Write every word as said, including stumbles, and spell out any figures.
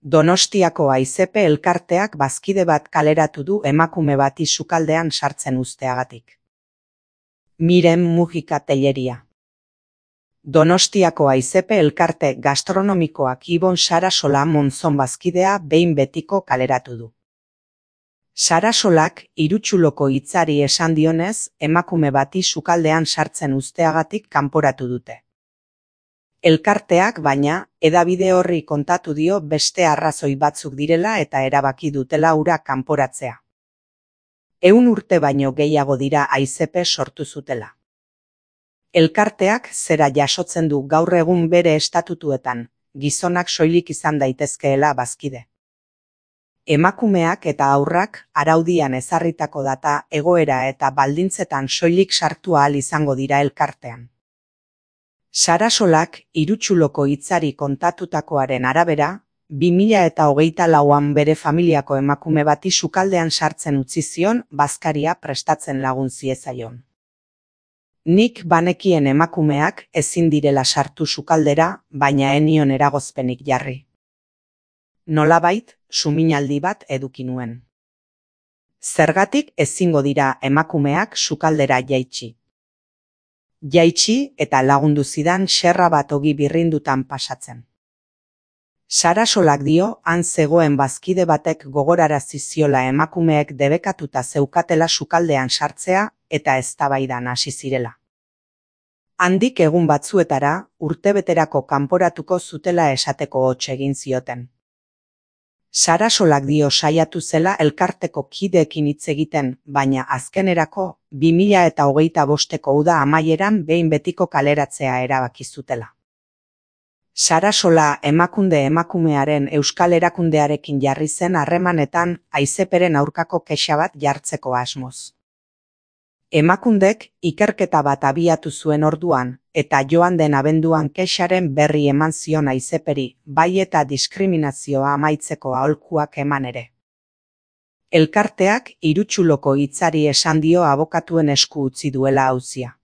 Donostiako Aizepe elkarteak bazkide bat kaleratu du emakume bati sukaldean sartzen uzteagatik. Miren Mujika Telleria. Donostiako Aizepe elkarte gastronomikoak Ibon Sarasola Monzon bazkidea behin betiko kaleratu du. Sarasolak Irutsuloko hitzari esan dionez, emakume bati sukaldean sartzen uzteagatik kanporatu dute. Elkarteak baina, hedabide horri kontatu dio beste arrazoi batzuk direla eta erabaki dutela hura kanporatzea. Ehun urte baino gehiago dira Aizepe sortu zutela. Elkarteak zera jasotzen du gaur egun bere estatutuetan, gizonak soilik izan daitezkeela bazkide. Emakumeak eta haurrak araudian ezarritako data egoera eta baldintzetan soilik sartu ahal izango dira elkartean. Sarasolak Irutsuloko hitzari kontatutakoaren arabera, bi mila eta hogeita lauan bere familiako emakume bati sukaldean sartzen utzi zion bazkaria prestatzen lagun ziezaion. Nik banekien emakumeak ezin direla sartu sukaldera, baina enion eragozpenik jarri. Nolabait, suminaldi bat eduki nuen. Zergatik ezingo dira emakumeak sukaldera jaitsi. Jaitsi eta lagundu zidan xerra bat ogi birrindutan pasatzen. Sarasolak dio han zegoen bazkide batek gogorarazi ziola emakumeek debekatuta zeukatela sukaldean sartzea eta eztabaidan hasi zirela. Handik egun batzuetara urtebeterako kanporatuko zutela esateko hots egin zioten. Sarasolak dio saiatu zela elkarteko kideekin hitz egiten, baina azkenerako bi mila eta hogeita bosteko uda amaieran behin betiko kaleratzea erabaki zutela. Sarasola emakunde emakumearen euskal erakundearekin jarri zen harremanetan Aizeperen aurkako kexa bat jartzeko asmoz. Emakundek ikerketa bat abiatu zuen orduan, eta joan den abenduan kexaren berri eman zion Aizeperi, bai eta diskriminazioa amaitzeko aholkuak eman ere. Elkarteak Irutsuloko hitzari esan dio abokatuen esku utzi duela auzia.